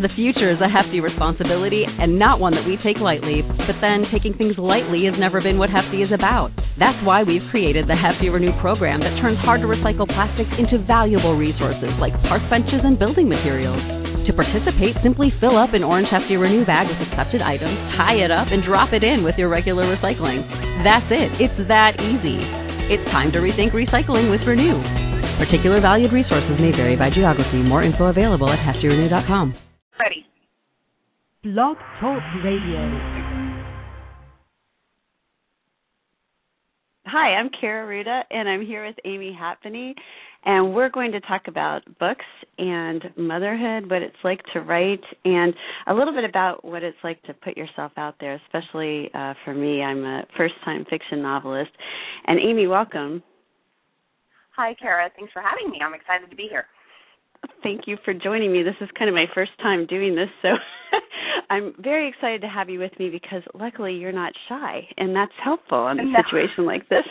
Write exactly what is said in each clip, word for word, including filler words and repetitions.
The future is a hefty responsibility and not one that we take lightly, but then taking things lightly has never been what Hefty is about. That's why we've created the Hefty Renew program that turns hard-to-recycle plastics into valuable resources like park benches and building materials. To participate, simply fill up an orange Hefty Renew bag with accepted items, tie it up, and drop it in with your regular recycling. That's it. It's that easy. It's time to rethink recycling with Renew. Particular valued resources may vary by geography. More info available at hefty renew dot com. Ready. Blog Talk Radio. Hi, I'm Kara Ruda, and I'm here with Amy Hatpenny, and we're going to talk about books and motherhood, what it's like to write, and a little bit about what it's like to put yourself out there, especially uh, for me. I'm a first-time fiction novelist. And Amy, welcome. Hi, Kara. Thanks for having me. I'm excited to be here. Thank you for joining me. This is kind of my first time doing this, so I'm very excited to have you with me because luckily you're not shy, and that's helpful in a no. situation like this.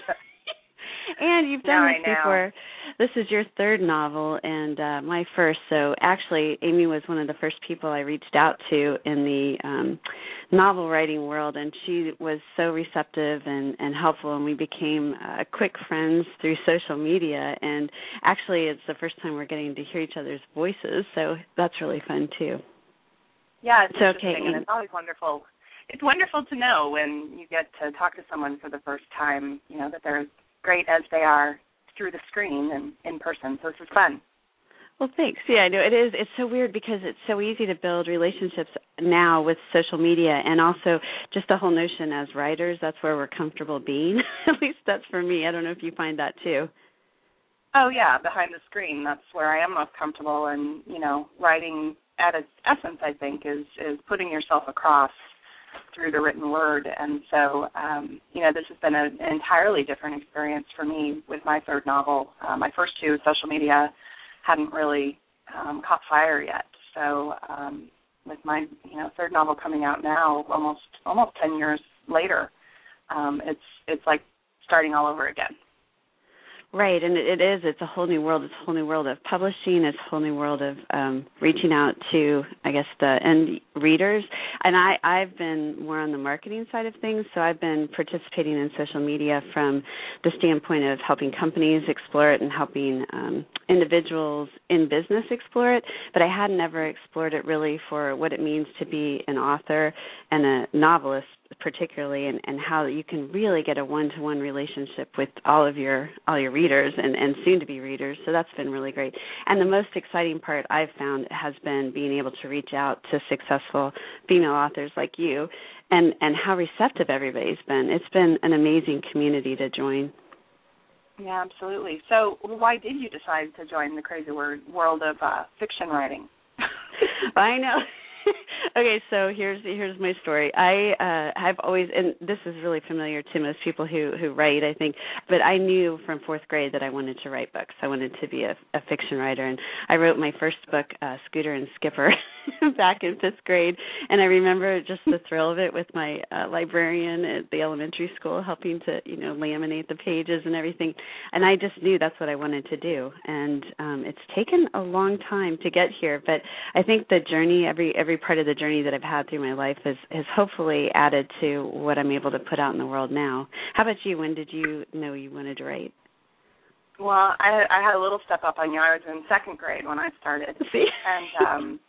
And you've done no, this before. This is your third novel and uh, my first. So actually, Amy was one of the first people I reached out to in the um, novel writing world, and she was so receptive and, and helpful, and we became uh, quick friends through social media. And actually, it's the first time we're getting to hear each other's voices, so that's really fun, too. Yeah, it's so, interesting, okay. and it's always wonderful. It's wonderful to know when you get to talk to someone for the first time, you know, that they're great as they are through the screen and in person. So this is fun. Well, thanks. Yeah, I know it is. It's so weird because it's so easy to build relationships now with social media, and also just the whole notion as writers, that's where we're comfortable being. At least that's for me. I don't know if you find that too. Oh, yeah, behind the screen. That's where I am most comfortable. And, you know, writing at its essence, I think, is, is putting yourself across through the written word. And so, um, you know, this has been a, an entirely different experience for me with my third novel. Uh, my first two, social media, hadn't really um, caught fire yet. So um, with my, you know, third novel coming out now, almost almost ten years later, um, it's it's like starting all over again. Right, and it is. It's a whole new world. It's a whole new world of publishing. It's a whole new world of um, reaching out to, I guess, the end readers. And I, I've been more on the marketing side of things, so I've been participating in social media from the standpoint of helping companies explore it and helping um, individuals in business explore it. But I had never explored it really for what it means to be an author and a novelist, particularly, and, and how you can really get a one-to-one relationship with all of your all your readers and, and soon-to-be readers. So that's been really great. And the most exciting part I've found has been being able to reach out to successful female authors like you, and, and how receptive everybody's been. It's been an amazing community to join. Yeah, absolutely. So why did you decide to join the crazy word, world of uh, fiction writing? I know. Okay, so here's here's my story. I uh, I've always, and this is really familiar to most people who, who write, I think, but I knew from fourth grade that I wanted to write books. I wanted to be a, a fiction writer, and I wrote my first book, uh, Scooter and Skipper, back in fifth grade, and I remember just the thrill of it with my uh, librarian at the elementary school helping to, you know, laminate the pages and everything, and I just knew that's what I wanted to do, and um, it's taken a long time to get here, but I think the journey, every every part of the journey that I've had through my life has, has hopefully added to what I'm able to put out in the world now. How about you? When did you know you wanted to write? Well, I, I had a little step up on you. I was in second grade when I started. See? And um,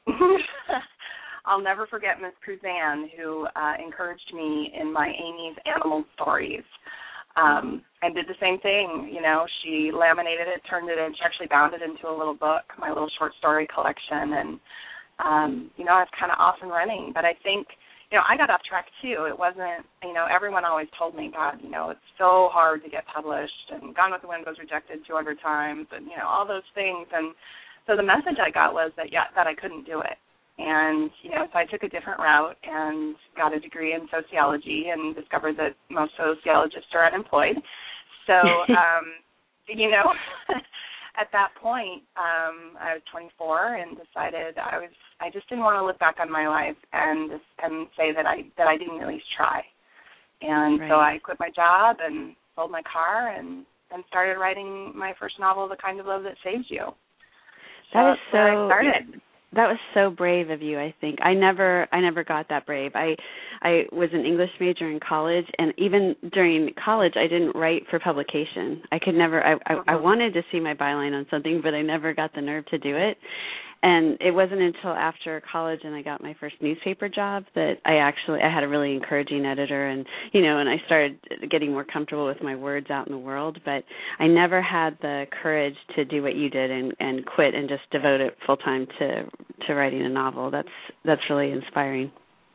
I'll never forget Miss Cruzan, who uh, encouraged me in my Amy's Animal Stories. Um, and did the same thing, you know, she laminated it, turned it in, she actually bound it into a little book, my little short story collection, and Um, you know, I was kind of off and running, but I think, you know, I got off track too. It wasn't, you know, everyone always told me, God, you know, it's so hard to get published, and Gone with the Wind was rejected two hundred times, and, you know, all those things. And so the message I got was that, yeah, that I couldn't do it. And, you know, so I took a different route and got a degree in sociology and discovered that most sociologists are unemployed. So, um, you know, at that point, um, I was twenty-four and decided I was I just didn't want to look back on my life and and say that I that I didn't at least try. And right. so I quit my job and sold my car and, and started writing my first novel, The Kind of Love That Saves You. So That is that's where so. I started. that was so brave of you, I think. I never I never got that brave. I I was an English major in college, and even during college I didn't write for publication. I could never I I, I wanted to see my byline on something, but I never got the nerve to do it. And it wasn't until after college and I got my first newspaper job that I actually, I had a really encouraging editor and, you know, and I started getting more comfortable with my words out in the world. But I never had the courage to do what you did and, and quit and just devote it full time to, to writing a novel. That's, that's really inspiring.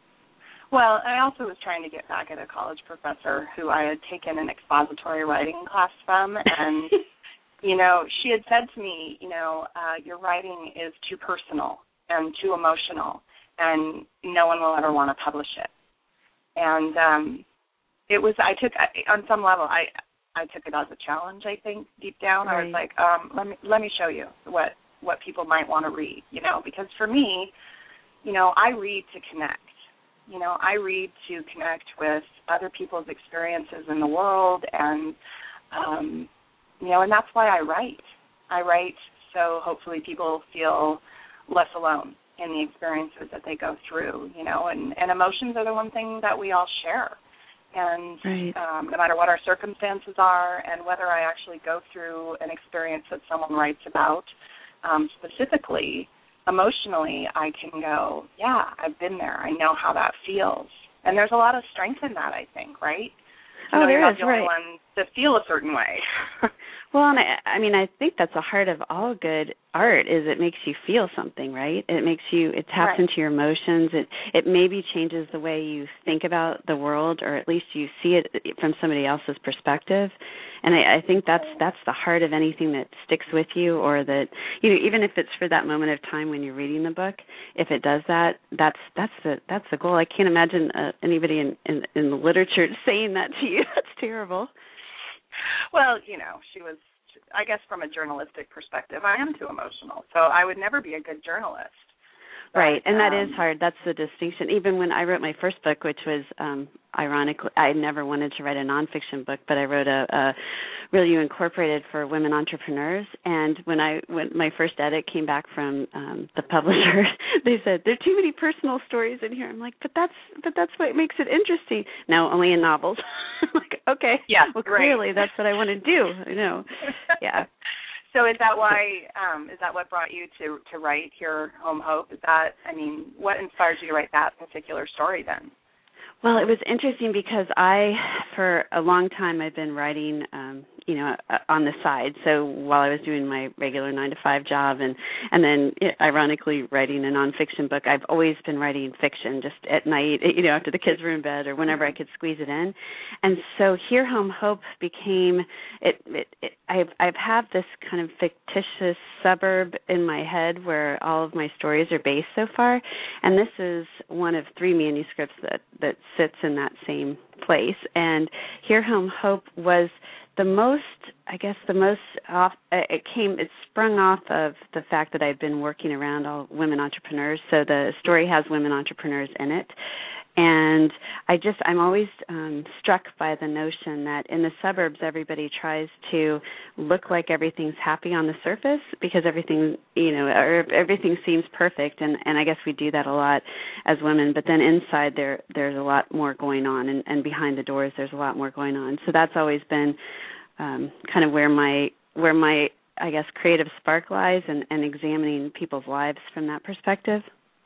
Well, I also was trying to get back at a college professor who I had taken an expository writing class from, and you know, she had said to me, you know, uh, your writing is too personal and too emotional, and no one will ever want to publish it. And um, it was, I took, on some level, I I took it as a challenge, I think, deep down. Right. I was like, um, let me let me show you what, what people might want to read, you know, because for me, you know, I read to connect. You know, I read to connect with other people's experiences in the world, and, um, you know, and that's why I write. I write so hopefully people feel less alone in the experiences that they go through, you know, and, and emotions are the one thing that we all share. And right. um, no matter what our circumstances are and whether I actually go through an experience that someone writes about, um, specifically, emotionally, I can go, yeah, I've been there. I know how that feels. And there's a lot of strength in that, I think, right? Oh, so there you're is, not the only right. one to feel a certain way. Well, and I, I mean, I think that's the heart of all good art is it makes you feel something, right? It makes you, it taps right. into your emotions. It it maybe changes the way you think about the world, or at least you see it from somebody else's perspective. And I, I think that's that's the heart of anything that sticks with you, or that, you know, even if it's for that moment of time when you're reading the book, if it does that, that's that's the that's the goal. I can't imagine uh, anybody in, in in the literature saying that to you. That's terrible. Well, you know, she was, I guess from a journalistic perspective, I am too emotional. So I would never be a good journalist. But, right, and that um, is hard. That's the distinction. Even when I wrote my first book, which was, um, ironically, I never wanted to write a nonfiction book, but I wrote a, a Real You Incorporated for women entrepreneurs. And when I when my first edit came back from um, the publisher, they said, there are too many personal stories in here. I'm like, but that's but that's what makes it interesting. No, only in novels. I'm like, okay, yeah, well, right. clearly that's what I want to do. I know, yeah. So is that why, um, is that what brought you to, to write Here Home Hope? Is that, I mean, what inspired you to write that particular story then? Well, it was interesting because I, for a long time, I've been writing, um, you know, on the side. So while I was doing my regular nine to five job, and and then ironically writing a nonfiction book, I've always been writing fiction just at night, you know, after the kids were in bed or whenever I could squeeze it in. And so Here Home Hope became it. it, it I've I've had this kind of fictitious suburb in my head where all of my stories are based so far, and this is one of three manuscripts that that sits in that same place. And Here Home Hope was the most, I guess, the most off, it came, it sprung off of the fact that I'd been working around all women entrepreneurs. So the story has women entrepreneurs in it. And I just, I'm always um, struck by the notion that in the suburbs, everybody tries to look like everything's happy on the surface because everything, you know, or everything seems perfect. And, and I guess we do that a lot as women. But then inside there, there's a lot more going on. And, and behind the doors, there's a lot more going on. So that's always been um, kind of where my, where my, I guess, creative spark lies, and, and examining people's lives from that perspective.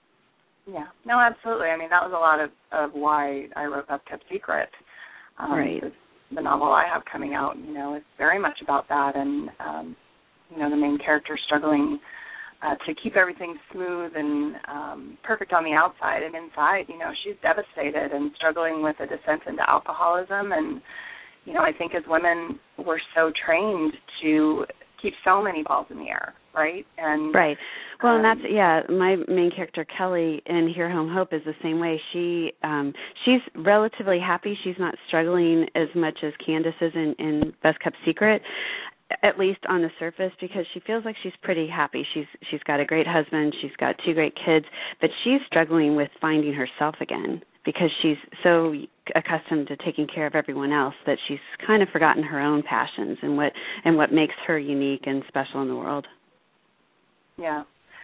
Yeah, no, absolutely. I mean, that was a lot of, of why I wrote Best Kept Secret. Um, right. The novel I have coming out, you know, it's very much about that, and, um, you know, the main character struggling uh, to keep everything smooth and um, perfect on the outside, and inside, you know, she's devastated and struggling with a descent into alcoholism. And, you know, I think as women, we're so trained to keep so many balls in the air, right? And right. Well, um, and that's, yeah, my main character, Kelly, in Here Home Hope is the same way. She um, she's relatively happy. She's not struggling as much as Candace is in, in Best Kept Secret, at least on the surface, because she feels like she's pretty happy. She's She's got a great husband. She's got two great kids, but she's struggling with finding herself again because she's so accustomed to taking care of everyone else that she's kind of forgotten her own passions and what and what makes her unique and special in the world. Yeah.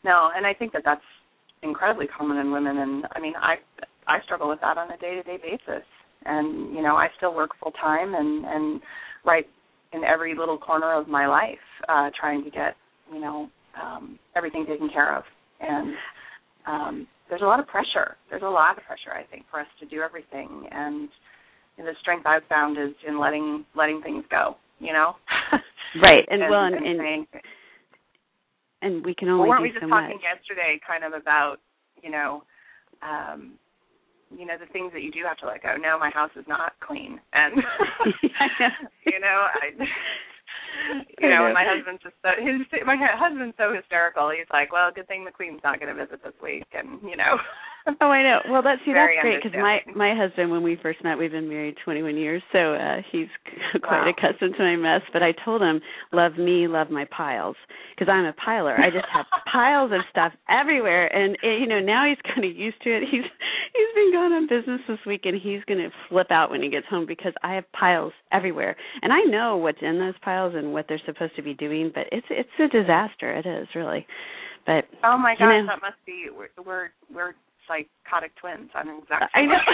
no, and I think that that's incredibly common in women, and I mean, I I struggle with that on a day-to-day basis, and you know, I still work full time and and write in every little corner of my life, uh, trying to get you know um, everything taken care of, and um, there's a lot of pressure. There's a lot of pressure, I think, for us to do everything, and the strength I've found is in letting letting things go. You know, right, and, and well, and. and, and saying, And we can only well, weren't do we just so talking much. yesterday kind of about, you know, um, you know, the things that you do have to let go. No, my house is not clean. And, you know, I, you know, and my husband's just so, his, my husband's so hysterical. He's like, well, good thing the Queen's not going to visit this week. And, you know. Oh, I know. Well, that's, see, that's Very great because my, my husband, when we first met, we've been married twenty-one years, so uh, he's quite wow. accustomed to my mess. But I told him, love me, love my piles, because I'm a piler. I just have piles of stuff everywhere, and it, you know, now he's kind of used to it. He's he's been gone on business this week, and he's going to flip out when he gets home because I have piles everywhere, and I know what's in those piles and what they're supposed to be doing, but it's it's a disaster. It is really. But oh my gosh, you know, that must be we're we're, we're psychotic twins. I'm exactly. I know.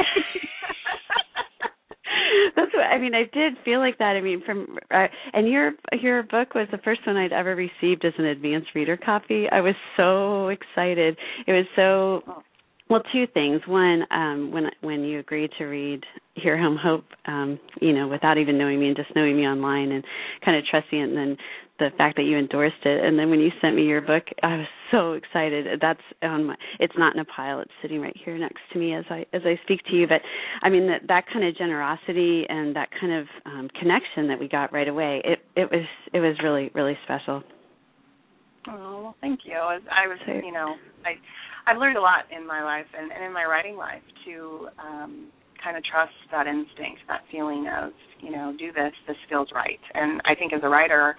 That's what I mean. I did feel like that. I mean, from uh, and your your book was the first one I'd ever received as an advanced reader copy. I was so excited. It was so. Well, two things. One, um, when when you agreed to read Here Home Hope, um, you know, without even knowing me and just knowing me online and kind of trusting it, and then the fact that you endorsed it, and then when you sent me your book, I was so excited. That's on my. It's not in a pile. It's sitting right here next to me as I as I speak to you. But I mean that that kind of generosity and that kind of um, connection that we got right away. It it was it was really really special. Oh, well, thank you. I was, I was you know, I. I've learned a lot in my life and, and in my writing life to um, kind of trust that instinct, that feeling of, you know, do this, this feels right. And I think as a writer,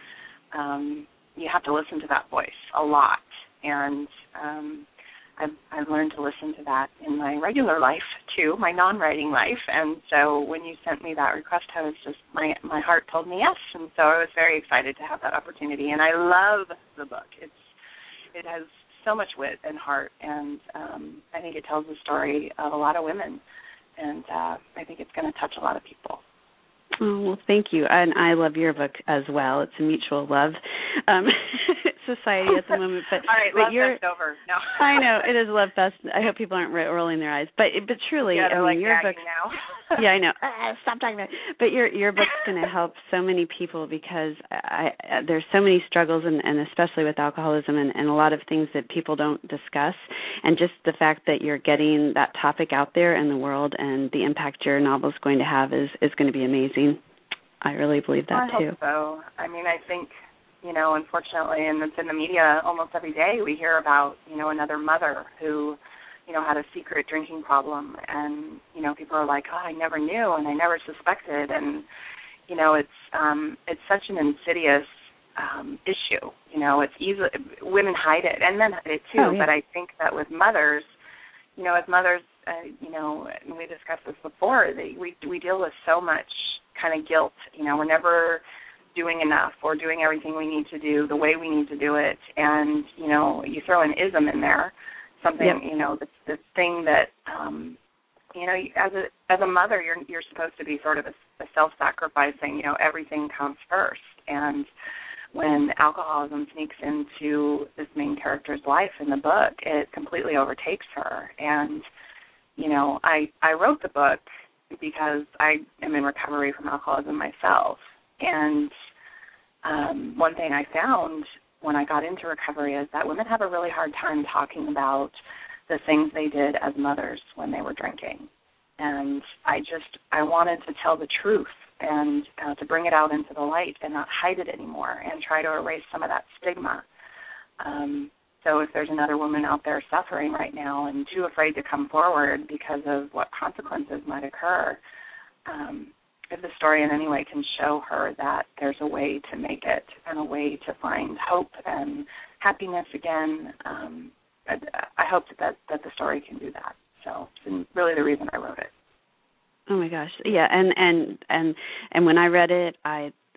um, you have to listen to that voice a lot. And um, I've, I've learned to listen to that in my regular life, too, my non-writing life. And so when you sent me that request, I was just, my, my heart told me yes. And so I was very excited to have that opportunity. And I love the book. It's It has so much wit and heart, and um, I think it tells the story of a lot of women, and uh, I think it's going to touch a lot of people. Oh, well, thank you. And I love your book as well. It's a mutual love um, society at the moment. But, all right, but love you're, fest over. No. I know, it is love fest. I hope people aren't rolling their eyes. But but truly, yeah, I mean, like your book. now. Yeah, I know. Ah, stop talking about it. But your your book's going to help so many people because I, I, there's so many struggles, and, and especially with alcoholism and, and a lot of things that people don't discuss. And just the fact that you're getting that topic out there in the world and the impact your novel is going to have is, is going to be amazing. I really believe that, well, I too. hope so. I mean, I think, you know, unfortunately, and it's in the media almost every day, we hear about, you know, another mother who, you know, had a secret drinking problem. And, you know, people are like, oh, I never knew and I never suspected. And, you know, it's um, it's such an insidious um, issue. You know, it's easy. Women hide it and men hide it, too. Oh, yeah. But I think that with mothers, you know, as mothers, uh, you know, and we discussed this before, they, we we deal with so much kind of guilt. You know, we're never doing enough or doing everything we need to do the way we need to do it. And, you know, you throw an ism in there, something, yep. you know, the, the thing that, um, you know, as a as a mother, you're you're supposed to be sort of a, a self-sacrificing, you know, everything comes first. And when alcoholism sneaks into this main character's life in the book, it completely overtakes her. And, you know, I, I wrote the book because I am in recovery from alcoholism myself. And um, one thing I found when I got into recovery is that women have a really hard time talking about the things they did as mothers when they were drinking. And I just, I wanted to tell the truth and uh, to bring it out into the light and not hide it anymore and try to erase some of that stigma. Um, so if there's another woman out there suffering right now and too afraid to come forward because of what consequences might occur, um, if the story in any way can show her that there's a way to make it and a way to find hope and happiness again, um, I, I hope that, that that the story can do that. So it's really the reason I wrote it. Oh my gosh, yeah, and and and and when I read it, I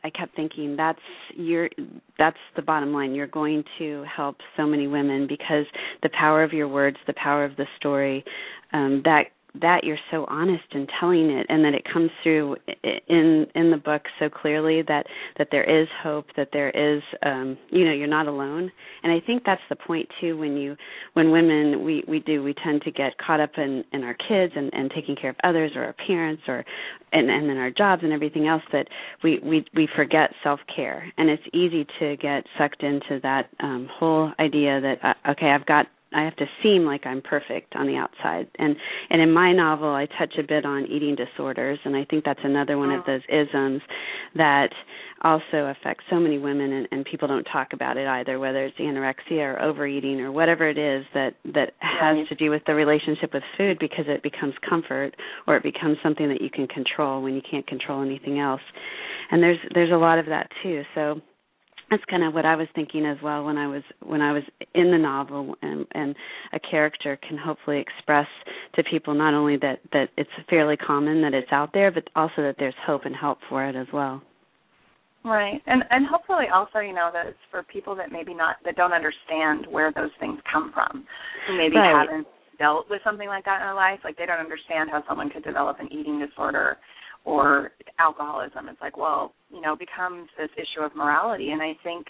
I kept thinking that's you're that's the bottom line. You're going to help so many women because the power of your words, the power of the story, um, that that you're so honest in telling it, and that it comes through in in the book so clearly that, that there is hope, that there is, um, you know, you're not alone. And I think that's the point too. When you, when women, we, we do, we tend to get caught up in, in our kids and, and taking care of others or our parents or and and then our jobs and everything else, that we we we forget self-care. And it's easy to get sucked into that um, whole idea that uh, okay, I've got. I have to seem like I'm perfect on the outside. And and in my novel, I touch a bit on eating disorders, and I think that's another one of those isms that also affects so many women, and, and people don't talk about it either, whether it's anorexia or overeating or whatever it is that, that has right. to do with the relationship with food, because it becomes comfort or it becomes something that you can control when you can't control anything else. And there's there's a lot of that too. So that's kind of what I was thinking as well when I was when I was in the novel, and, and a character can hopefully express to people not only that, that it's fairly common, that it's out there, but also that there's hope and help for it as well. Right, and and hopefully also, you know, that it's for people that maybe not that don't understand where those things come from, who maybe right. haven't dealt with something like that in their life, like they don't understand how someone could develop an eating disorder or alcoholism. It's like, well, you know, it becomes this issue of morality. And I think,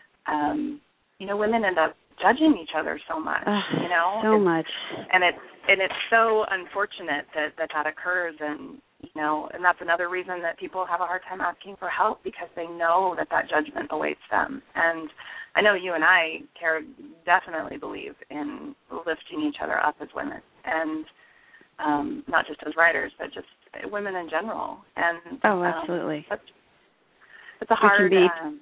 um, you know, women end up judging each other so much, uh, you know. So it's, much. And it's, and it's so unfortunate that, that that occurs. And, you know, and that's another reason that people have a hard time asking for help, because they know that that judgment awaits them. And I know you and I, Kara, definitely believe in lifting each other up as women. And Um, not just as writers, but just women in general. And oh, absolutely. Um, that's, it's a hard. Be, um,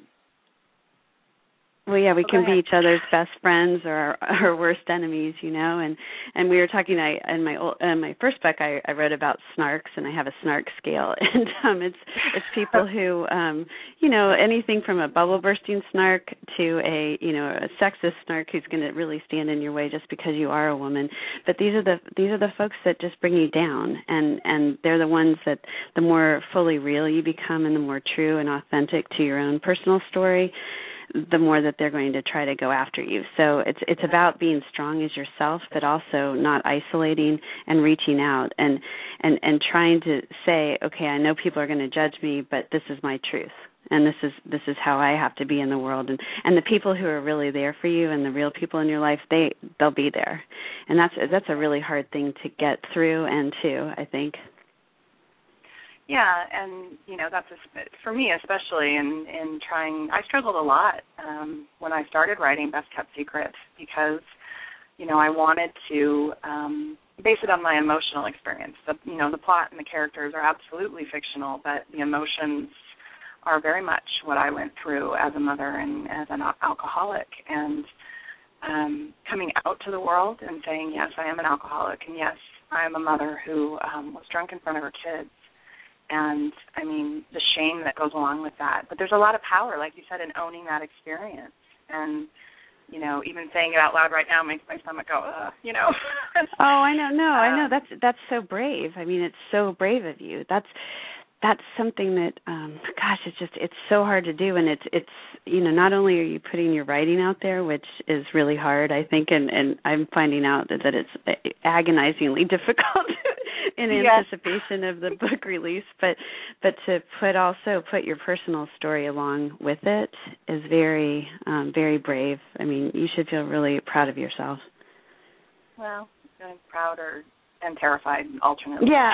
well, yeah, we oh, can be each other's best friends or our, our worst enemies, you know. And, and we were talking. I in my old, in my first book, I, I wrote about snarks, and I have a snark scale, and um, it's it's people who, um, you know, anything from a bubble bursting snark to a you know a sexist snark who's going to really stand in your way just because you are a woman. But these are the these are the folks that just bring you down, and and they're the ones that the more fully real you become, and the more true and authentic to your own personal story, the more that they're going to try to go after you. So it's it's about being strong as yourself, but also not isolating and reaching out and, and, and trying to say, okay, I know people are going to judge me, but this is my truth. And this is this is how I have to be in the world. And, and the people who are really there for you and the real people in your life, they, they'll be there. And that's that's a really hard thing to get through and to, I think. Yeah, and, you know, that's, a, for me especially, in, in trying, I struggled a lot um, when I started writing Best Kept Secret, because, you know, I wanted to um, base it on my emotional experience. The, you know, the plot and the characters are absolutely fictional, but the emotions are very much what I went through as a mother and as an alcoholic. And um, coming out to the world and saying, yes, I am an alcoholic, and yes, I am a mother who um, was drunk in front of her kids. And, I mean, the shame that goes along with that. But there's a lot of power, like you said, in owning that experience. And, you know, even saying it out loud right now makes my stomach go, uh, you know. Oh, I know. No, um, I know. That's that's so brave. I mean, it's so brave of you. That's that's something that, um, gosh, it's just, it's so hard to do. And it's, it's, you know, not only are you putting your writing out there, which is really hard, I think, and, and I'm finding out that, that it's agonizingly difficult in yes. anticipation of the book release, but, but to put also put your personal story along with it is very, um, very brave. I mean, you should feel really proud of yourself. Well, I'm proud or and terrified alternately. Yeah.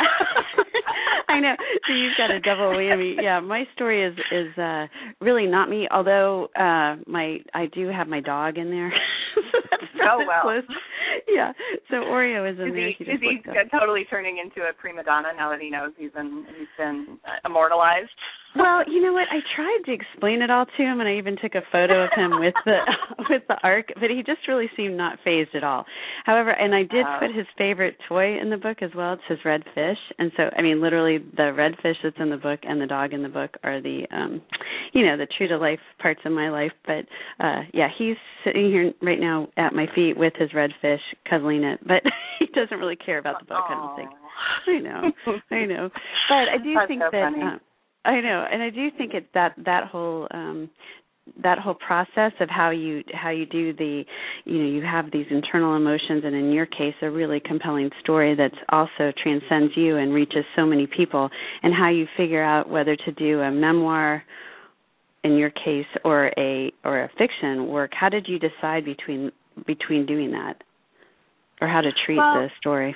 I know. So you've got a double whammy. Yeah, my story is is uh, really not me, although uh, my I do have my dog in there. So that's oh, well. Close. Yeah. So Oreo is in is there. He, he is he totally turning into a prima donna now that he knows he's been, he's been uh, immortalized? Well, you know what? I tried to explain it all to him, and I even took a photo of him with the with the arc, but he just really seemed not fazed at all. However, and I did oh. put his favorite toy in the book as well. It's his red fish, and so I mean, literally, the red fish that's in the book and the dog in the book are the, um, you know, the true to life parts of my life. But uh, yeah, he's sitting here right now at my feet with his red fish, cuddling it, but he doesn't really care about the book. Aww. I don't think. I know, I know, but I do That's think so that. Funny. Uh, I know, and I do think it's that that whole um, that whole process of how you how you do the, you know, you have these internal emotions, and in your case, a really compelling story that's also transcends you and reaches so many people, and how you figure out whether to do a memoir, in your case, or a or a fiction work. How did you decide between between doing that, or how to treat well, the story?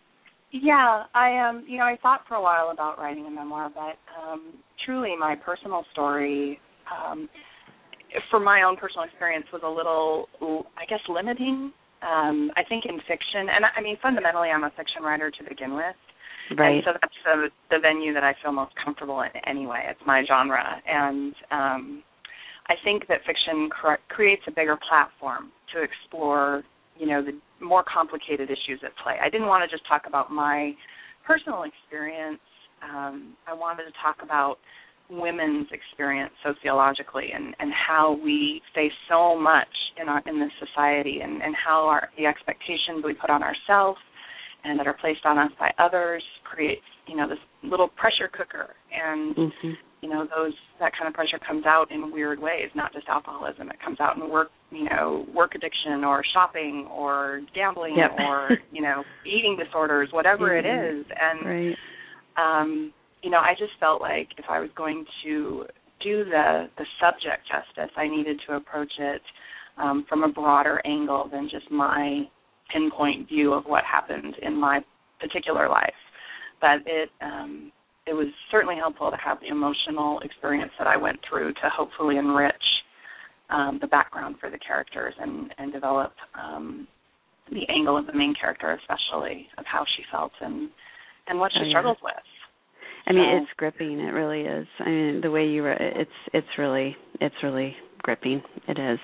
Yeah, I um, you know, I thought for a while about writing a memoir, but um, truly, my personal story, um, for my own personal experience, was a little, I guess, limiting. Um, I think in fiction, and I mean, fundamentally, I'm a fiction writer to begin with, right? And so that's the, the venue that I feel most comfortable in. Anyway, it's my genre, and um, I think that fiction cre- creates a bigger platform to explore, you know, the more complicated issues at play. I didn't want to just talk about my personal experience. Um, I wanted to talk about women's experience sociologically, and, and how we face so much in our in this society, and, and how our the expectations we put on ourselves and that are placed on us by others creates, you know, this little pressure cooker. And mm-hmm. you know, those that kind of pressure comes out in weird ways, not just alcoholism. It comes out in work, you know, work addiction or shopping or gambling yep. or, you know, eating disorders, whatever mm-hmm. it is. And, right. um, you know, I just felt like if I was going to do the, the subject justice, I needed to approach it um, from a broader angle than just my pinpoint view of what happened in my particular life. But it... Um, it was certainly helpful to have the emotional experience that I went through to hopefully enrich um, the background for the characters and, and develop um, the angle of the main character, especially of how she felt and, and what she oh, struggles yeah. with. I mean, so, it's gripping. It really is. I mean, the way you were, it's it's really it's really gripping. It is.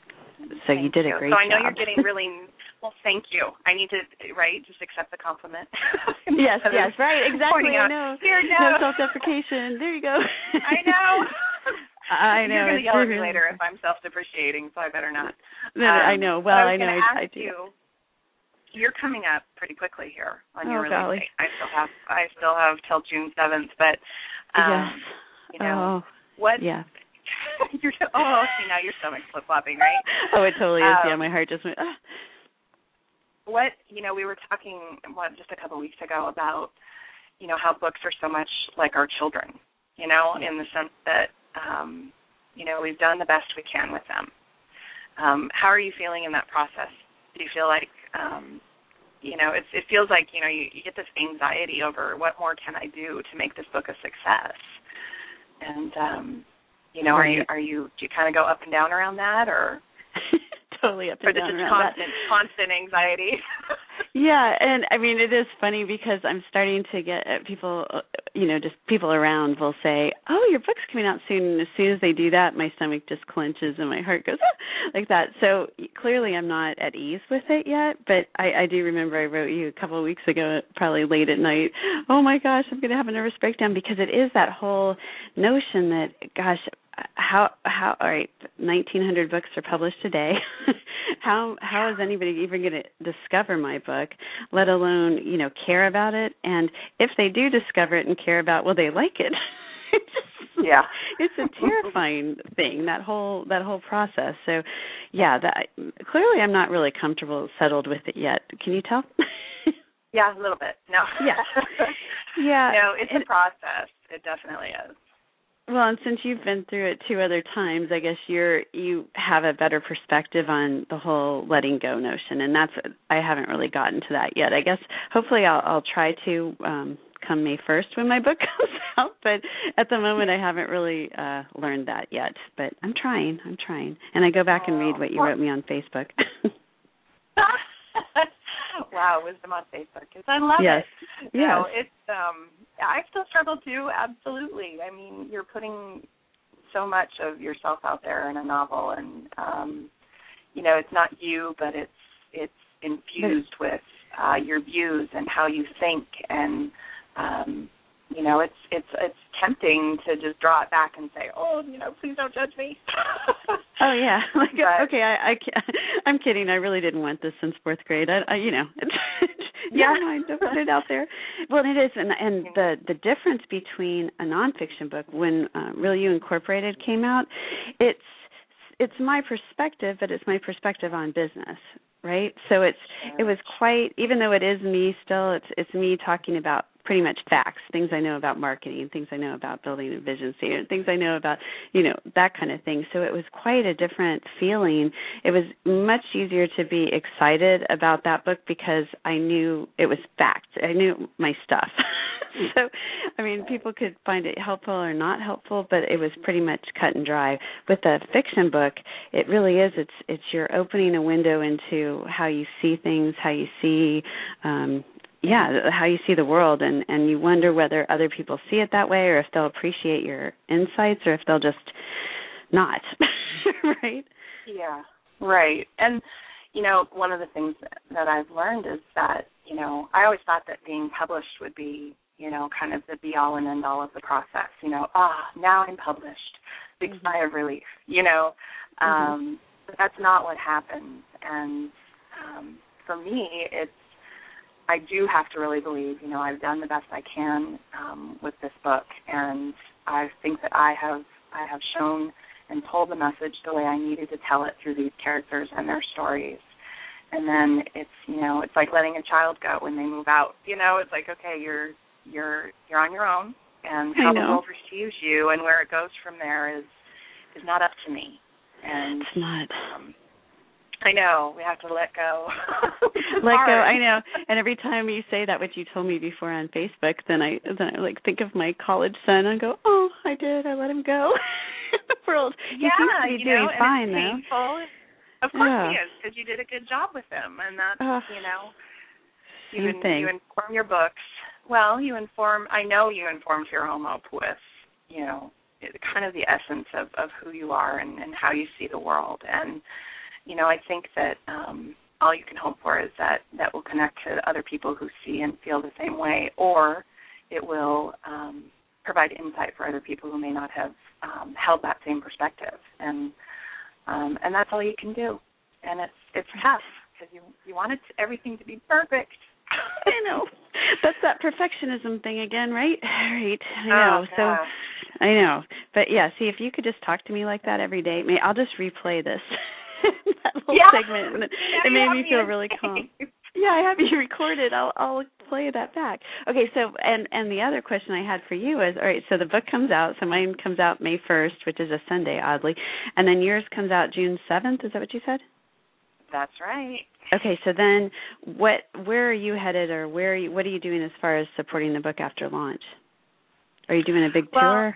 So you did a great job. So I know job. you're getting really. Well, thank you. I need to, right, just accept the compliment. yes, yes, right, exactly. I know. Here, no. no self-deprecation. There you go. I know. I know. You're going to yell at me later if I'm self-depreciating, so I better not. No, um, I know. Well, I, I know. I, I do. You, you're coming up pretty quickly here on oh, your release golly. date. I still have, I still have till June seventh, but um, yes. you know oh, what? Yeah. you're, oh, see, now your stomach's flip-flopping, right? Oh, it totally is. Um, yeah, my heart just went. Ah. What, you know, we were talking what, just a couple of weeks ago about, you know, how books are so much like our children, you know, yeah. in the sense that, um, you know, we've done the best we can with them. Um, how are you feeling in that process? Do you feel like, um, you know, it's, it feels like, you know, you, you get this anxiety over what more can I do to make this book a success? And, um, you know, right. are you, are you, do you kind of go up and down around that, or? Totally up and or down this is around constant, that. constant anxiety. Yeah, and I mean it is funny because I'm starting to get people, you know, just people around will say, "Oh, your book's coming out soon." And as soon as they do that, my stomach just clenches and my heart goes ah, like that. So clearly, I'm not at ease with it yet. But I, I do remember I wrote you a couple of weeks ago, probably late at night. Oh my gosh, I'm going to have a nervous breakdown because it is that whole notion that, gosh. How how all right? nineteen hundred books are published today. how how is anybody even going to discover my book, let alone you know care about it? And if they do discover it and care about, will they like it? it's just, yeah, it's a terrifying thing, that whole that whole process. So, yeah, that clearly I'm not really comfortable, settled with it yet. Can you tell? Yeah, a little bit. No. Yeah. Yeah. No, it's and, a process. It definitely is. Well, and since you've been through it two other times, I guess you're you have a better perspective on the whole letting go notion, and that's I haven't really gotten to that yet. I guess hopefully I'll, I'll try to um, come May first when my book comes out, but at the moment I haven't really uh, learned that yet. But I'm trying, I'm trying, and I go back and read what you wrote me on Facebook. Wow, wisdom on Facebook. I love yes. it. Yes. No, it's um I still struggle too, absolutely. I mean, you're putting so much of yourself out there in a novel, and um you know, it's not you, but it's it's infused with uh your views and how you think, and um you know, it's it's it's tempting to just draw it back and say, oh, you know, please don't judge me. Oh yeah, like but, okay, I, I I'm kidding. I really didn't want this since fourth grade. I, I you know, it's yeah. Never mind, don't put it out there. Well, it is, and and the the difference between a nonfiction book when uh, Real You Incorporated came out, it's it's my perspective, but it's my perspective on business, right? So it's it was quite, even though it is me still, it's it's me talking about pretty much facts, things I know about marketing, things I know about building a vision statement, things I know about, you know, that kind of thing. So it was quite a different feeling. It was much easier to be excited about that book because I knew it was fact. I knew my stuff. So, I mean, people could find it helpful or not helpful, but it was pretty much cut and dry. With a fiction book, it really is. It's it's you're opening a window into how you see things, how you see um yeah, how you see the world, and, and you wonder whether other people see it that way or if they'll appreciate your insights or if they'll just not, right? Yeah, right. And, you know, one of the things that I've learned is that, you know, I always thought that being published would be, you know, kind of the be-all and end-all of the process. You know, ah, now I'm published. Big sigh of relief, you know. Um, mm-hmm. But that's not what happens. And um, for me, it's, I do have to really believe, you know, I've done the best I can um, with this book, and I think that I have I have shown and told the message the way I needed to tell it through these characters and their stories. And then it's, you know, it's like letting a child go when they move out. You know, it's like, okay, you're you're you're on your own, and how the world receives you and where it goes from there is is not up to me. And it's not. Um, I know. We have to let go. let hard. go. I know. And every time you say that, which you told me before on Facebook, then I then I like think of my college son and go, oh, I did. I let him go. The world. He yeah, seems to be you doing know, fine and it's though. Painful. Of course yeah. he is, because you did a good job with him, and that's uh, you know, you, in, thing. you inform your books. Well, you inform. I know you informed your home up with, you know, kind of the essence of, of who you are and, and how you see the world. And you know, I think that um, all you can hope for is that that will connect to other people who see and feel the same way, or it will um, provide insight for other people who may not have um, held that same perspective. And um, and that's all you can do. And it's it's tough because you you want it to, everything to be perfect. I know. That's that perfectionism thing again, right? Right. I know. Oh, so I know. But yeah, see, if you could just talk to me like that every day, may I'll just replay this. That whole yeah. segment, and it, yeah, it made me feel really calm. Yeah, I have you recorded. I'll I'll play that back. Okay, so and and the other question I had for you is, all right, so the book comes out. So mine comes out May first, which is a Sunday, oddly, and then yours comes out June seventh. Is that what you said? That's right. Okay, so then what? Where are you headed, or where are you? What are you doing as far as supporting the book after launch? Are you doing a big well, tour?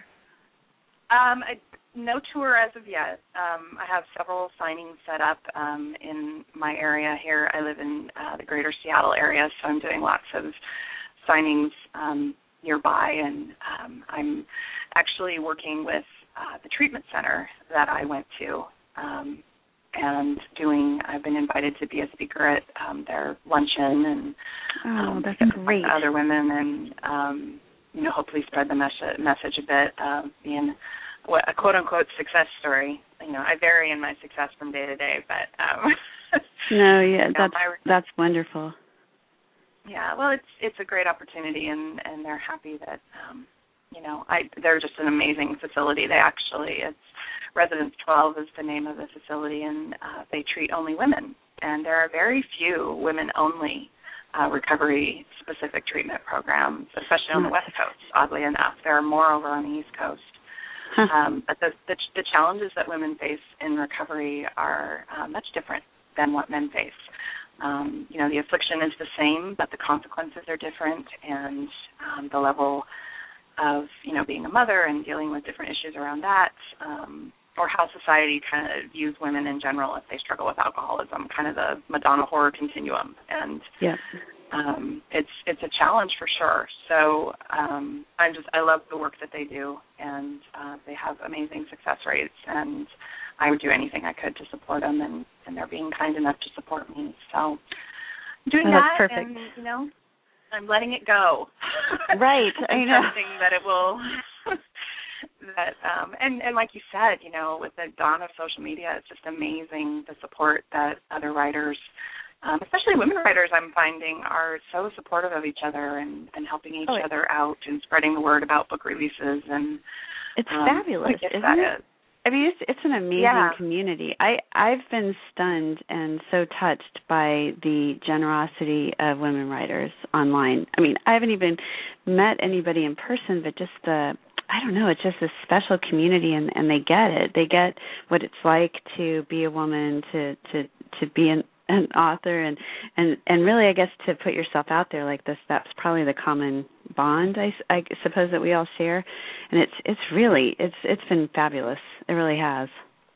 Um. I, No tour as of yet. Um, I have several signings set up um, in my area here. I live in uh, the greater Seattle area, so I'm doing lots of signings um, nearby, and um, I'm actually working with uh, the treatment center that I went to um, and doing, I've been invited to be a speaker at um, their luncheon and oh, um, that's great. other women and, um, you know, hopefully spread the mes- message a bit of being what a quote-unquote success story. You know, I vary in my success from day to day, but um, no, yeah, you know, that's my, that's wonderful. Yeah, well, it's it's a great opportunity, and, and they're happy that um, you know, I they're just an amazing facility. They actually, it's Residence twelve is the name of the facility, and uh, they treat only women, and there are very few women-only uh, recovery-specific treatment programs, especially on the West Coast. Oddly enough, there are more over on the East Coast. Huh. Um, but the, the the challenges that women face in recovery are uh, much different than what men face. Um, you know, the affliction is the same, but the consequences are different, and um, the level of, you know, being a mother and dealing with different issues around that, um, or how society kind of views women in general if they struggle with alcoholism, kind of the Madonna horror continuum. And yeah. Um, it's it's a challenge for sure. So um, I'm just I love the work that they do, and uh, they have amazing success rates. And I would do anything I could to support them, and, and they're being kind enough to support me. So I'm doing oh, that, that's perfect. and you know, I'm letting it go. Right, I know. Something that it will. that um, and and like you said, you know, with the dawn of social media, it's just amazing the support that other writers um, especially women writers, I'm finding, are so supportive of each other and, and helping each oh, other out and spreading the word about book releases. And it's um, fabulous, isn't that it? Is. I mean, it's it's an amazing yeah. community. I I've been stunned and so touched by the generosity of women writers online. I mean, I haven't even met anybody in person, but just the I don't know, it's just a special community, and, and they get it. They get what it's like to be a woman, to to to be an, an author, and, and and really, I guess, to put yourself out there like this. That's probably the common bond, I, I suppose, that we all share. And it's it's really it's it's been fabulous. It really has.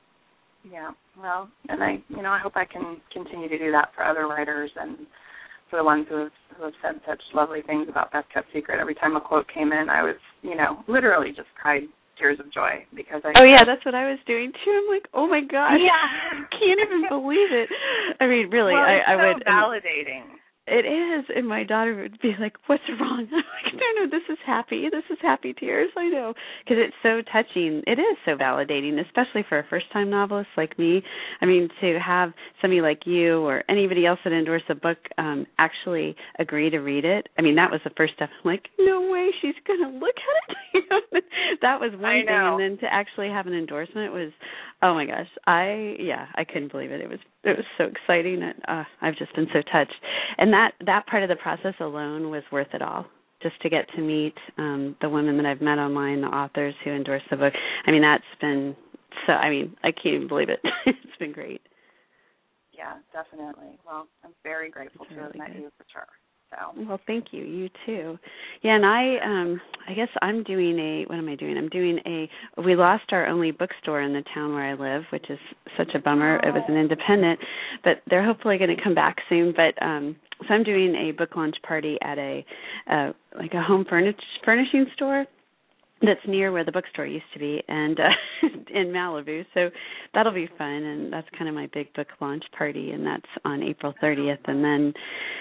Yeah. Well, and I you know I hope I can continue to do that for other writers and for the ones who have, who have said such lovely things about Best Kept Secret. Every time a quote came in, I was, you know, literally just cried tears of joy because I. Oh yeah, that's what I was doing too. I'm like, oh my gosh, yeah, I can't even believe it. I mean, really, well, I, it's I so would. validating. It is, and my daughter would be like, "What's wrong?" I'm like, "No, no, this is happy. This is happy tears." I know, because it's so touching. It is so validating, especially for a first-time novelist like me. I mean, to have somebody like you or anybody else that endorsed a book um, actually agree to read it. I mean, that was the first step. I'm like, "No way, she's going to look at it." You know, that was one I thing, know. and then to actually have an endorsement was, oh my gosh, I yeah, I couldn't believe it. It was it was so exciting. And, uh, I've just been so touched, and that. That that part of the process alone was worth it all, just to get to meet um, the women that I've met online, the authors who endorsed the book. I mean, that's been so, I mean, I can't even believe it. It's been great. Yeah, definitely. Well, I'm very grateful it's to have really met good. you for sure. So. Well, thank you. You too. Yeah, and I, um, I guess I'm doing a. What am I doing? I'm doing a. We lost our only bookstore in the town where I live, which is such a bummer. It was an independent, but they're hopefully going to come back soon. But um, so I'm doing a book launch party at a, uh, like a home furnish, furnishing store that's near where the bookstore used to be, and uh, in Malibu. So that'll be fun, and that's kind of my big book launch party, and that's on April thirtieth, and then.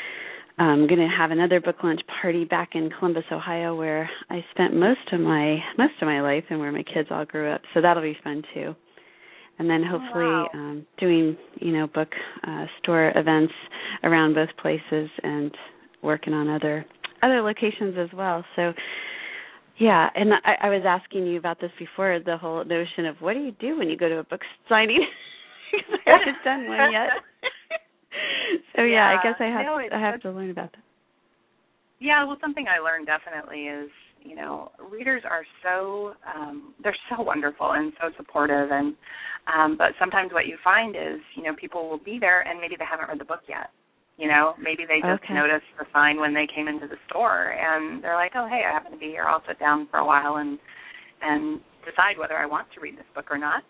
I'm going to have another book launch party back in Columbus, Ohio, where I spent most of my most of my life and where my kids all grew up. So that'll be fun too. And then hopefully oh, wow. um, doing you know book uh, store events around both places and working on other other locations as well. So yeah, and I, I was asking you about this before, the whole notion of what do you do when you go to a book signing? Because I haven't done one yet. So yeah, yeah, I guess I have no, I have to learn about that. Yeah, well, something I learned definitely is, you know, readers are so um, they're so wonderful and so supportive, and um, but sometimes what you find is, you know, people will be there and maybe they haven't read the book yet. You know, maybe they just okay. noticed the sign when they came into the store, and they're like, oh, hey, I happen to be here. I'll sit down for a while and and decide whether I want to read this book or not.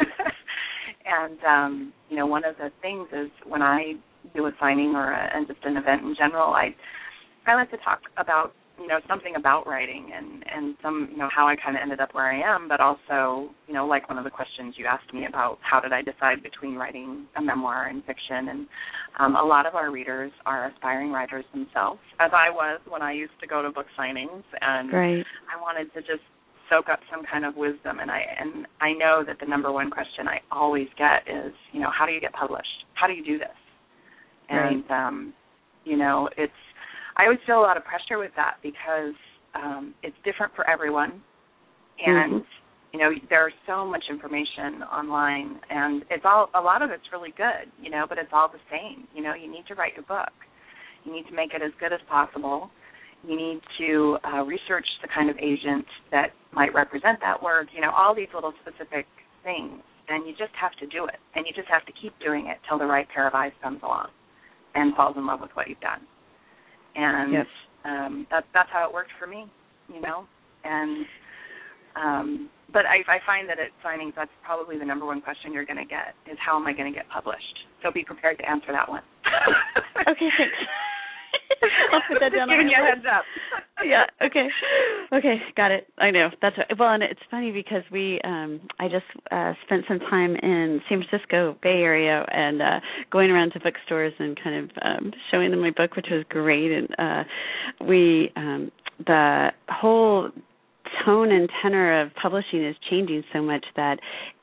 And, um, you know, one of the things is when I do a signing or a, and just an event in general, I I like to talk about, you know, something about writing and, and some, you know, how I kind of ended up where I am, but also, you know, like one of the questions you asked me about how did I decide between writing a memoir and fiction. And um, a lot of our readers are aspiring writers themselves, as I was when I used to go to book signings. And right. I wanted to just soak up some kind of wisdom, and I and I know that the number one question I always get is, you know, how do you get published? How do you do this? And right. um, you know, it's I always feel a lot of pressure with that because um, it's different for everyone, and mm-hmm. you know, there's so much information online, and it's all a lot of it's really good, you know, but it's all the same. You know, you need to write your book. You need to make it as good as possible. You need to uh, research the kind of agent that might represent that work, you know, all these little specific things. And you just have to do it. And you just have to keep doing it till the right pair of eyes comes along and falls in love with what you've done. And yes. um, that, that's how it worked for me, you know. And um, But I, I find that at signings, that's probably the number one question you're going to get is how am I going to get published? So be prepared to answer that one. Okay, thanks. I'll put that down. Just giving you a heads up. Yeah. Okay. Okay. Got it. I know. That's right. Well, and it's funny because we, um, I just uh, spent some time in San Francisco Bay Area and uh, going around to bookstores and kind of um, showing them my book, which was great. And uh, we, um, the whole tone and tenor of publishing is changing so much that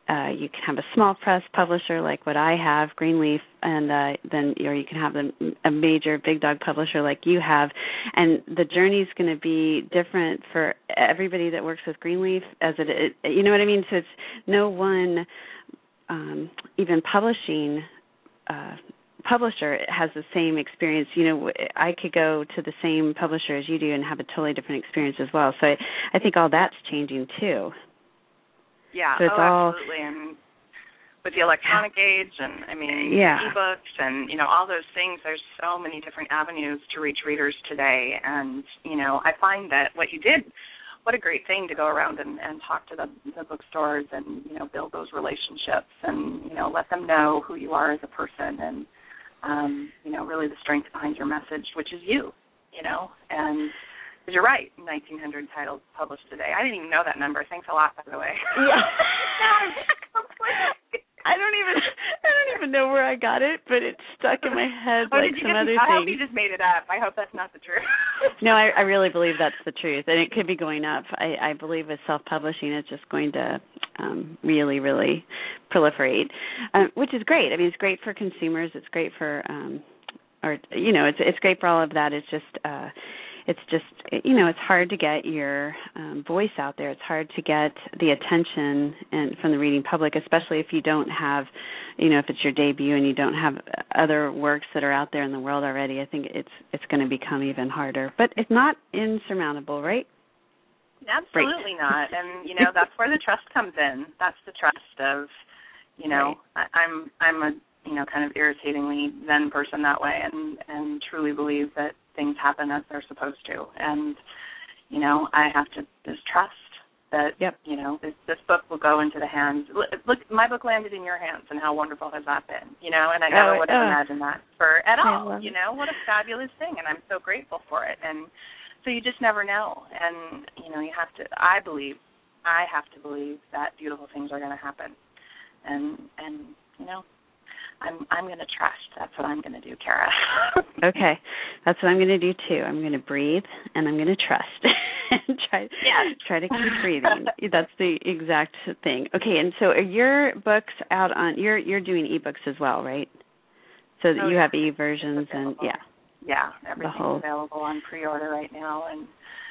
uh, you can have a small press publisher like what I have, Greenleaf, and uh, then or you can have a, a major big dog publisher like you have. And the journey is going to be different for everybody that works with Greenleaf, as it, it you know what I mean? So it's no one um, even publishing uh publisher has the same experience. You know, I could go to the same publisher as you do and have a totally different experience as well. So I, I think all that's changing too. Yeah, so it's oh, all, absolutely. And with the electronic age and, I mean, yeah. ebooks and, you know, all those things, there's so many different avenues to reach readers today. And, you know, I find that what you did, what a great thing to go around and, and talk to the, the bookstores and, you know, build those relationships and, you know, let them know who you are as a person and, Um, you know, really the strength behind your message, which is you, you know. And because you're right, nineteen hundred titles published today. I didn't even know that number. Thanks a lot, by the way. Yeah. I don't even I don't even know where I got it, but it stuck in my head oh, like did you some just, other I thing. hope you just made it up. I hope that's not the truth. No, I, I really believe that's the truth, and it could be going up. I, I believe with self-publishing, it's just going to um, really, really proliferate, uh, which is great. I mean, it's great for consumers. It's great for, um, or you know, it's it's great for all of that. It's just, uh, it's just, you know, it's hard to get your um, voice out there. It's hard to get the attention and from the reading public, especially if you don't have, you know, if it's your debut and you don't have other works that are out there in the world already. I think it's it's going to become even harder, but it's not insurmountable, right? Absolutely right. Not. And you know, that's where the trust comes in. That's the trust of, you know, right. I, I'm I'm a you know kind of irritatingly Zen person that way, and and truly believe that things happen as they're supposed to. And you know, I have to just trust that, yep. you know, this, this book will go into the hands. Look, my book landed in your hands, and how wonderful has that been? You know, and I never oh, would have oh. imagined that for at all. You it. know, what a fabulous thing, and I'm so grateful for it. And so you just never know. And, you know, you have to, I believe, I have to believe that beautiful things are going to happen. And, and you know, I'm I'm going to trust. That's what I'm going to do, Kara. Okay. That's what I'm going to do, too. I'm going to breathe, and I'm going to trust. and try, yes. try to keep breathing. That's the exact thing. Okay, and so are your books out on, you're you're doing ebooks as well, right? So that oh, you yeah. have e-versions and, yeah. Yeah, everything's whole... available on pre-order right now. And,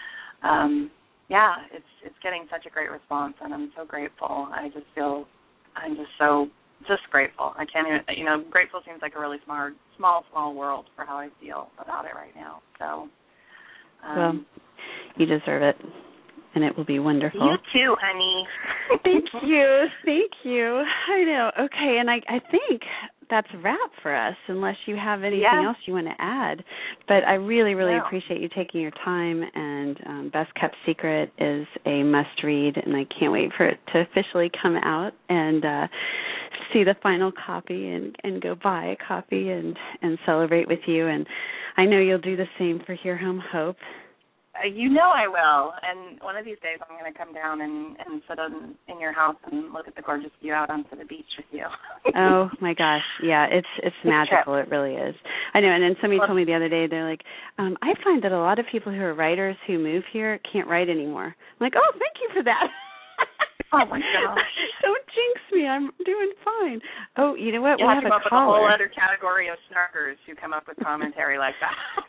um, yeah, it's it's getting such a great response, and I'm so grateful. I just feel, I'm just so, just grateful. I can't even, you know, grateful seems like a really smart, small, small world for how I feel about it right now. So, um, well, you deserve it, and it will be wonderful. You too, honey. Thank you. Thank you. I know. Okay, and I, I think that's a wrap for us, unless you have anything yeah. else you want to add. But I really, really no. appreciate you taking your time, and um, Best Kept Secret is a must-read, and I can't wait for it to officially come out and uh, see the final copy and, and go buy a copy and, and celebrate with you. And I know you'll do the same for Here Home Hope. Uh, you know I will, and one of these days I'm going to come down and, and sit in, in your house and look at the gorgeous view out onto the beach with you. Oh, my gosh. Yeah, it's it's magical. It really is. I know, and then somebody well, told me the other day, they're like, um, I find that a lot of people who are writers who move here can't write anymore. I'm like, oh, thank you for that. Oh, my gosh. Don't jinx me. I'm doing fine. Oh, you know what? You'll we have, have to a come up caller. with a whole other category of snarkers who come up with commentary like that.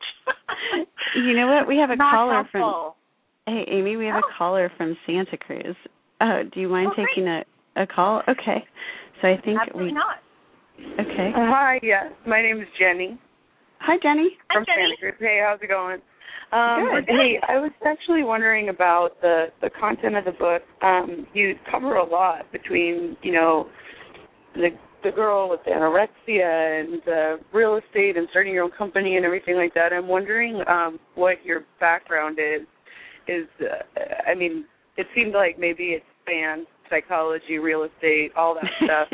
You know what? We have a Not caller helpful. from, hey, Amy, we have oh. a caller from Santa Cruz. Uh, do you mind oh, taking a, a call? Okay. So I think Absolutely we. not. Okay. Uh, hi, yes. My name is Jenny. Hi, Jenny. Hi, From Jenny. Santa Cruz. Hey, how's it going? Um, Good. Hey, I was actually wondering about the, the content of the book. Um, you cover a lot between, you know, the the girl with anorexia and uh, real estate and starting your own company and everything like that. I'm wondering um, what your background is. Is uh, I mean, it seemed like maybe it spans psychology, real estate, all that stuff.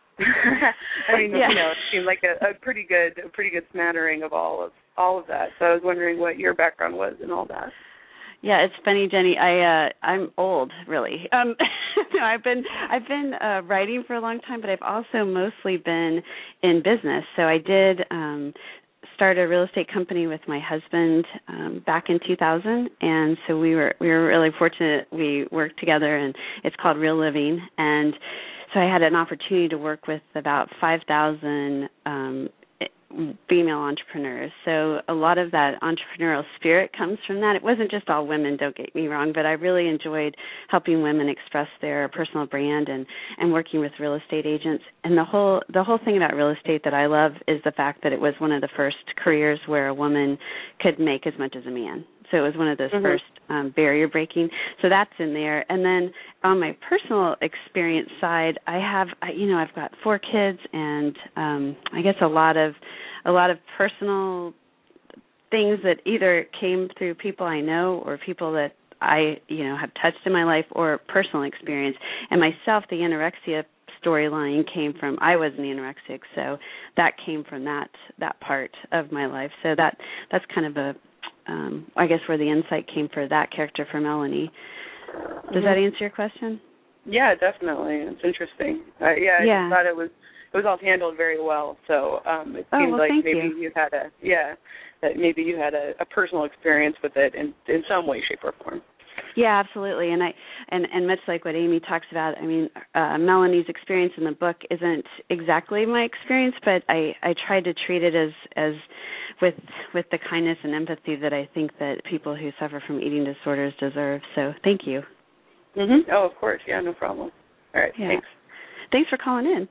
I mean, yeah. you know, it seemed like a, a pretty good, a pretty good smattering of all of all of that. So I was wondering what your background was and all that. Yeah, it's funny, Jenny. I uh, I'm old, really. Um, no, I've been I've been uh, writing for a long time, but I've also mostly been in business. So I did um, start a real estate company with my husband um, back in two thousand, and so we were we were really fortunate. We worked together, and it's called Real Living, and so I had an opportunity to work with about five thousand um, female entrepreneurs. So a lot of that entrepreneurial spirit comes from that. It wasn't just all women, don't get me wrong, but I really enjoyed helping women express their personal brand and, and working with real estate agents. And the whole the whole thing about real estate that I love is the fact that it was one of the first careers where a woman could make as much as a man. So it was one of those mm-hmm. first um, barrier breaking. So that's in there. And then on my personal experience side, I have, you know, I've got four kids, and um, I guess a lot of a lot of personal things that either came through people I know or people that I, you know, have touched in my life, or personal experience. And myself, the anorexia storyline came from, I was an anorexic, so that came from that that part of my life. So that that's kind of a Um, I guess where the insight came for that character for Melanie. Does mm-hmm. that answer your question? Yeah, definitely. It's interesting. Uh, yeah, I yeah. just thought it was it was all handled very well. So um, it oh, seems well, like thank maybe you. you had a yeah that maybe you had a, a personal experience with it in in some way, shape, or form. Yeah, absolutely. And I and, and much like what Amy talks about, I mean, uh, Melanie's experience in the book isn't exactly my experience, but I, I tried to treat it as as with with the kindness and empathy that I think that people who suffer from eating disorders deserve. So thank you. Mm-hmm. Oh, of course. Yeah, no problem. All right. Yeah. Thanks. Thanks for calling in.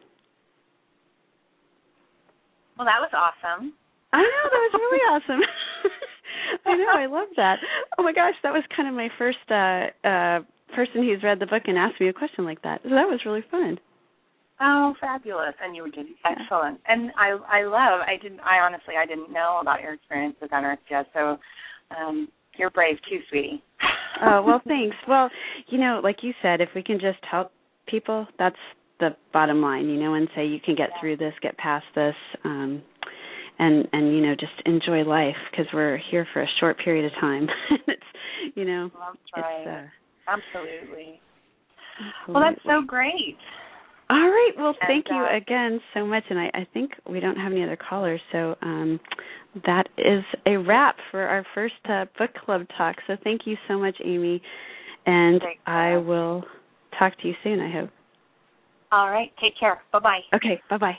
Well, that was awesome. I know, that was really awesome. I know, I love that. Oh my gosh, that was kind of my first uh, uh, person who's read the book and asked me a question like that. So that was really fun. Oh, fabulous! And you did excellent. Yeah. And I, I love. I didn't. I honestly, I didn't know about your experience with anorexia. So, um, you're brave too, sweetie. Oh well, thanks. Well, you know, like you said, if we can just help people, that's the bottom line. You know, and say you can get yeah. through this, get past this. Um, And, and you know, just enjoy life, because we're here for a short period of time. It's, you know. That's right. It's, uh, absolutely. absolutely. Well, that's so great. All right. Well, and, thank you uh, again so much. And I, I think we don't have any other callers. So um, that is a wrap for our first uh, book club talk. So thank you so much, Amy. And I will talk to you soon, I hope. All right. Take care. Bye-bye. Okay. Bye-bye.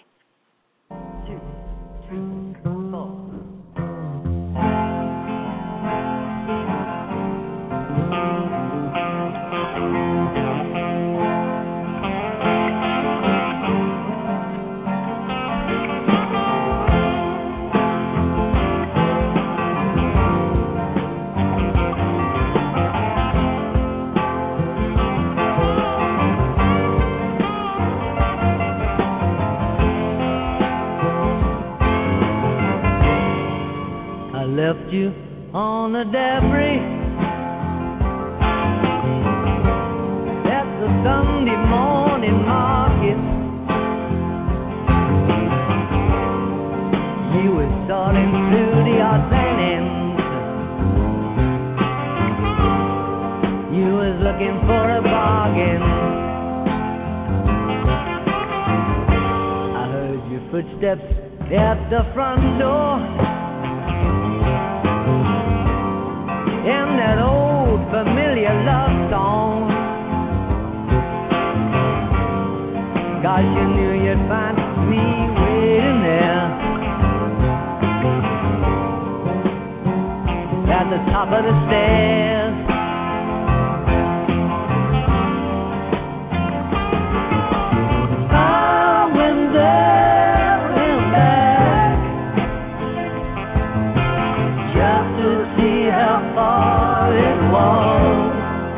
Left you on the debris at the Sunday morning market. You were sorting through the odds and ends. You was looking for a bargain. I heard your footsteps at the front door, in that old familiar love song. Gosh, you knew you'd find me waiting there at the top of the stairs. I went there and back just to see how far it was,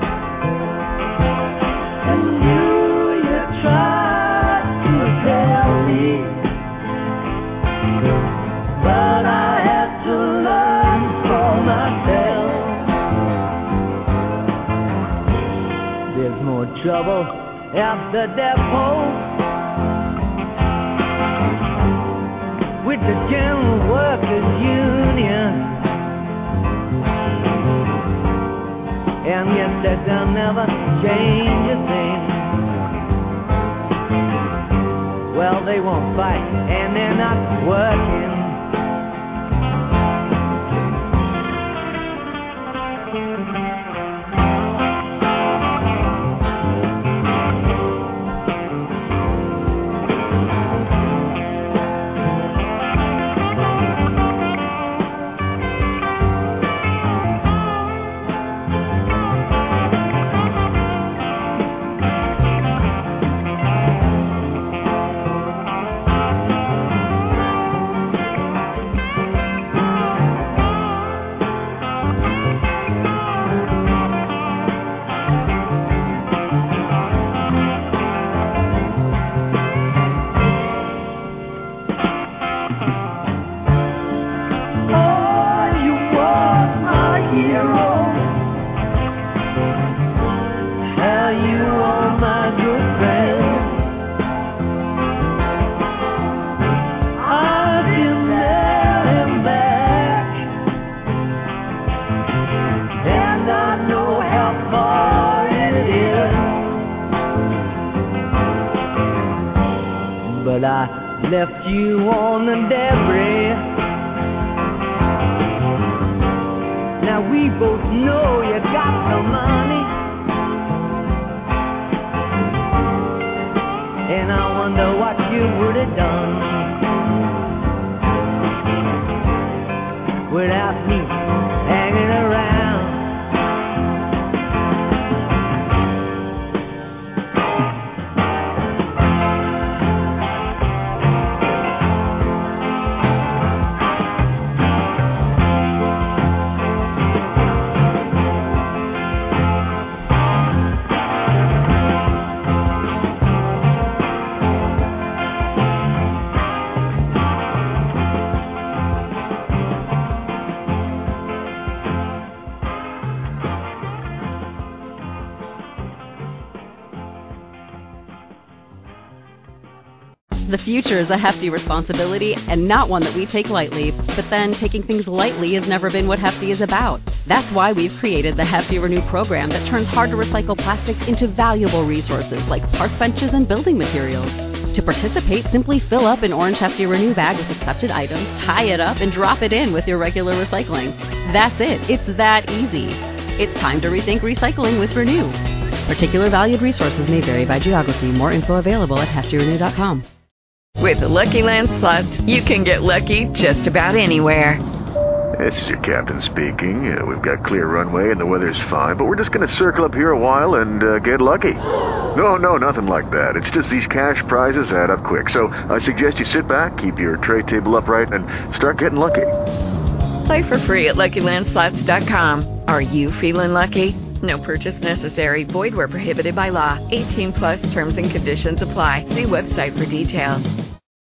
and you, you tried to tell me, but I had to learn for myself. There's more trouble at the depot with the General Workers Union. And you said they'll never change a thing. Well, they won't fight, and they're not working. but I left you on the debris. Now we both know you got the money, and I wonder what you would have done without me hanging around. The future is a hefty responsibility and not one that we take lightly, but then taking things lightly has never been what Hefty is about. That's why we've created the Hefty Renew program that turns hard-to-recycle plastics into valuable resources like park benches and building materials. To participate, simply fill up an orange Hefty Renew bag with accepted items, tie it up, and drop it in with your regular recycling. That's it. It's that easy. It's time to rethink recycling with Renew. Particular valued resources may vary by geography. More info available at hefty renew dot com. With the Lucky Land Slots, you can get lucky just about anywhere. This is your captain speaking. Uh, we've got clear runway and the weather's fine, but we're just going to circle up here a while and uh, get lucky. No, no, nothing like that. It's just these cash prizes add up quick. So I suggest you sit back, keep your tray table upright, and start getting lucky. Play for free at lucky land slots dot com. Are you feeling lucky? No purchase necessary. Void where prohibited by law. eighteen plus terms and conditions apply. See website for details.